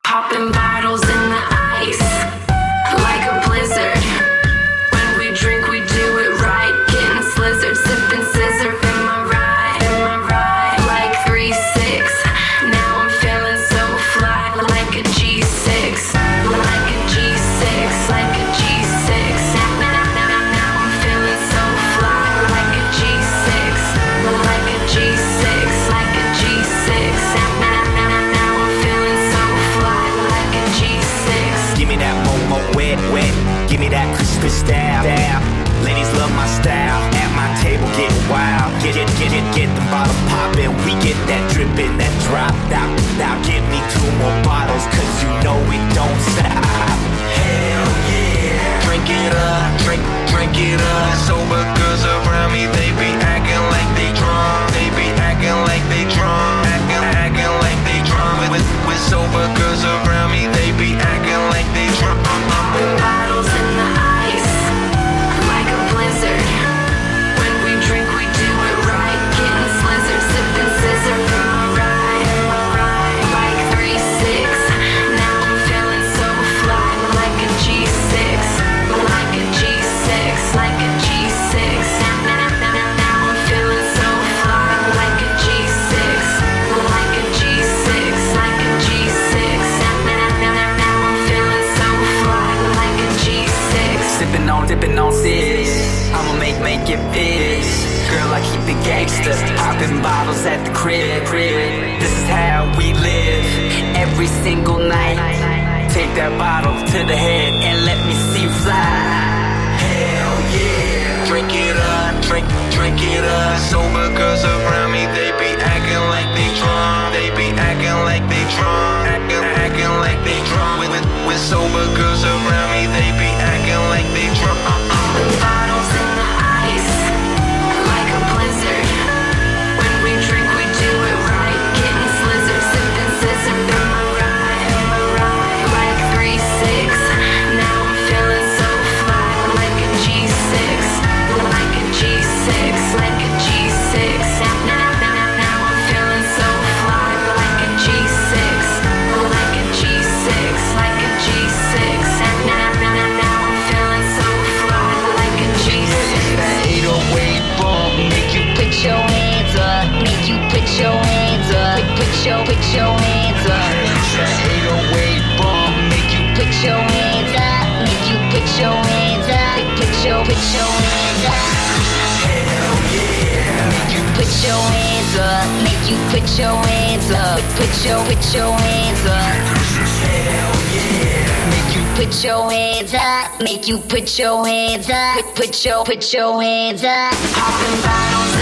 Popping bottles in the ice, like a blizzard. When we drink, we do it right. Getting slizzard, sipping scissor. In my ride, like 3-6. Now I'm feeling so fly, like a G6. Like a G6, like a G6. Now I'm feeling so fly, like a G6. Like a G6, like a G6. Now I'm feeling so fly, like a G6. Give me that momo wet, wet. Give me that crispy style. Ladies love my style. At my table getting wild. Get the bottle poppin'. We get that drippin', that drop. Now give me 2 more bottles, cause you know it don't stop. Hell yeah. Drink it up, drink it up. Sober girls around me, they be acting like they drunk. They be acting like they drunk. Acting like they drunk. With sober girls around me, they be acting like they drunk. Bottles in the ice, like a blizzard. When we drink, we do it right. Getting slizzard, sipping scissor. In my ride, like 3-6. Now I'm feeling so fly, like a G6. Like a G6, like a G6. Now I'm feeling so fly, like a G6. Like a G6, like a G6. Now I'm feeling so fly, like a G6. Sippin' on sis. I'ma make it fit. Girl, I keep it gangsta. Poppin' bottles at the crib. This is how we live every single night. Take that bottle to the head and let me see you fly. Hell yeah. Drink it up, drink it up. Sober girls around me, they be acting like they drunk. They be acting like they drunk. Acting like they drunk. With sober girls around me, they be acting like they drunk. Bottles in the ice, like a blizzard. When we drink, we do it right. Getting slizzard, sipping scissor. In my ride, like 3-6. Now I'm feeling so fly, like a G6. Like a G6, like a G6. Now I'm feeling so fly, like a G6. Like a G6, like a G6. Now I'm feeling so fly, like a G6. 808 bump, make you Put your hands up, make you put your hands up. Put your hands up. 808 bump, make you Put your hands up, make you put your hands up. Put your hands up. Hell yeah. Make you put your hands up, make you put your hands up. Put your hands up. Hell yeah. Make you put your hands up, make you put your hands up. Put your hands up. Popping bottles